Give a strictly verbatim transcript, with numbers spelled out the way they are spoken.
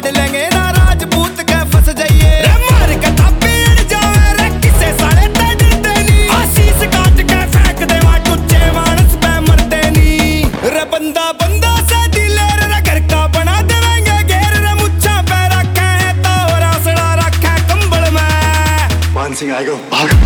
लेंगे ना राजपूत के फंस जाइए रे मार के थापी अड़ जावे रे किसे साले ते डरते नहीं आशीष काट के फेंक देवा टुच्चे मानस पे मरते नहीं रे बंदा बंदा से दिलेर रे घर का बना देवेंगे घेर रे मुच्छा पे रखे है तो रासड़ा रखे कंबल में। मान सिंह आएगा भाग।